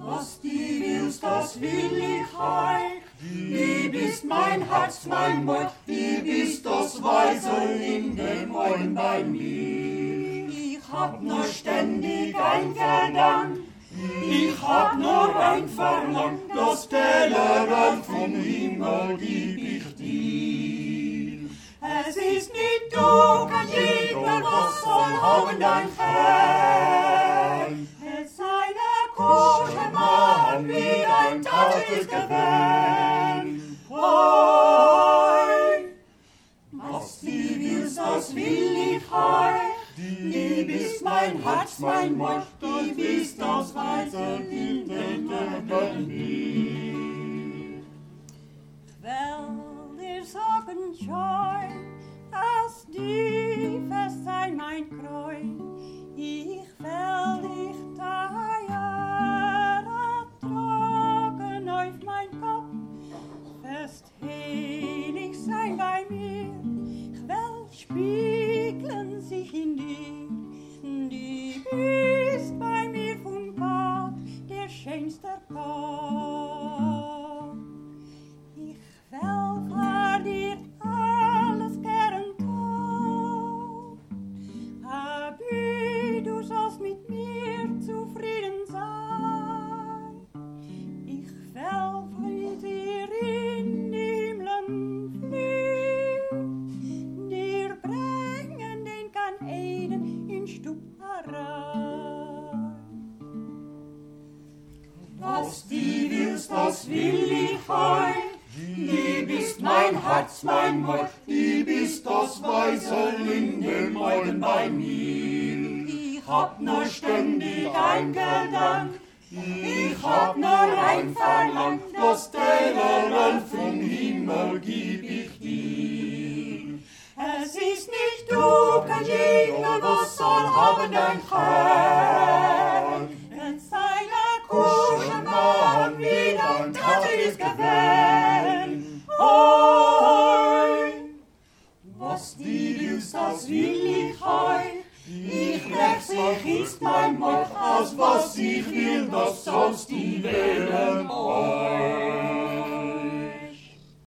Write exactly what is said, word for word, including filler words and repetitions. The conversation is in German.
Was du willst, das will ich euch. Du bist mein Herz, mein Mord, du bist das Weisel in den Augen bei mir. Ich hab nur ständig ein Verlangen, ich hab nur ein Verlangen, das Tellerrand vom Himmel gib ich dir. Es ist nicht du, kein jeder, was soll haben dein Herr. Es sei der Kuschelmann, wie dein Tat ist gewähnt. Hoi, was du willst, das will ich euch. Du bist mein Herz, mein Mord, du bist das Weise in den Augen mir. Will dir sagen, scheu, als du fest sei mein Kreuz, ich will dich teier, tragen auf mein Kopf, fest heilig sein bei mir, ich will spiegeln sich in dir, du bist bei mir von Gott, der schönste Gott. Ich will vor dir alles gern tun, aber du sollst mit mir zufrieden sein. Ich will von dir in die Himmeln fliehen, dir bringen den kann einen in Stub herein. Was du willst, das will ich euch. Du bist mein Herz, mein Mord, du bist das Weisel in den Augen bei mir. Ich hab nur ständig ein Gedank, ich hab nur ein Verlangen, das Tellerrand vom Himmel gib ich dir. Es ist nicht du, kein jeder, was soll haben dein Herr. Es sei der Kuschelmann, wie dein Tat ist gewähnt. Hoi, was du willst, das will ich euch. Ich räch sich ist mein Mord, aus was ich will, das sollst du wählen. Hoi.